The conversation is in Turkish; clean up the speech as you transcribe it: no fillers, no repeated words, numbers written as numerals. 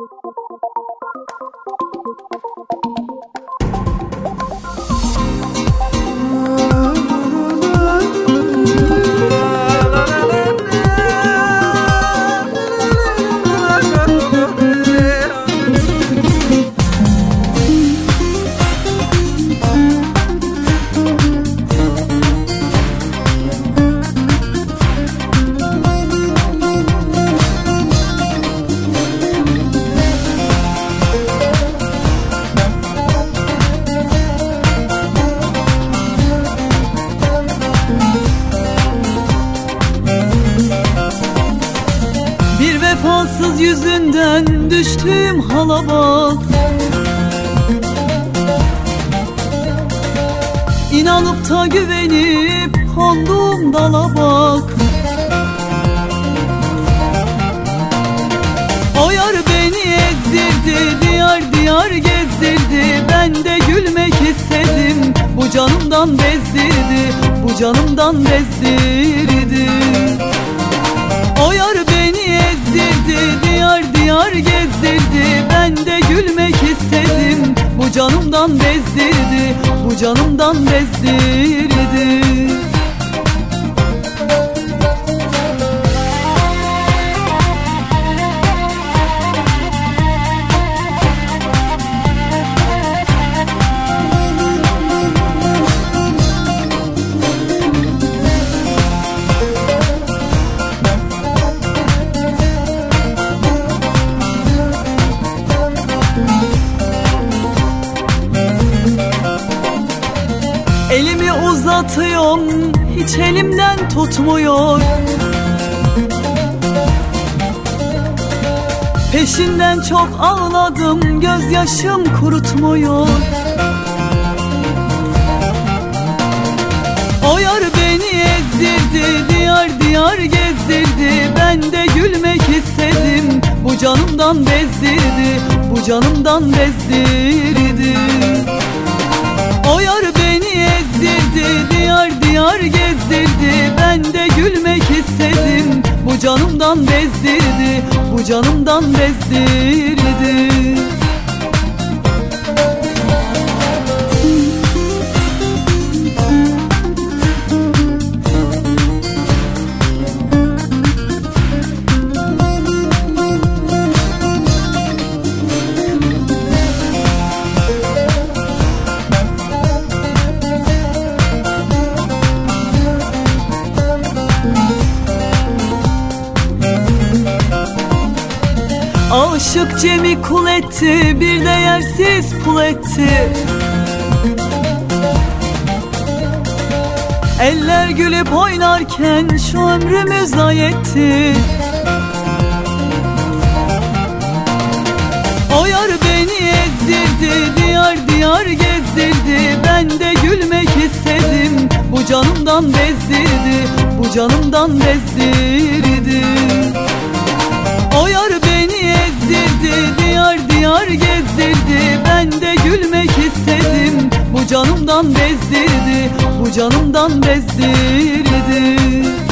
Vefasız yüzünden düştüğüm hala bak, İnanıp da güvenip konduğum dala bak. O yar beni ezdirdi, diyar diyar gezdirdi. Ben de gülmek istedim, bu canımdan bezdirdi, bu canımdan bezdirdi. O yar beni ezdirdi, diyar diyar gezdirdi. Ben de gülmek istedim, bu canımdan bezdirdi, bu canımdan bezdirdi. Elimi uzatıyorum, hiç elimden tutmuyor. Peşinden çok ağladım, gözyaşım kurutmuyor. O yar beni ezdirdi, diyar diyar gezdirdi. Ben de gülmek istedim, bu canımdan bezdirdi, bu canımdan bezdirdi. O yar beni ezdirdi, diyar diyar gezdirdi. Ben de gülmek istedim, bu canımdan bezdirdi, bu canımdan bezdirdi. Aşık Cem'i kul etti, bir değersiz pul etti. Eller gülüp oynarken şu ömrümü zayi etti. O yar beni ezdirdi, diyar diyar gezdirdi. Ben de gülmek istedim, bu canımdan bezdirdi, bu canımdan bezdirdi. O yar beni ezdirdi, diyar diyar gezdirdi. Ben de gülmek istedim, bu canımdan bezdirdi, bu canımdan bezdirdi.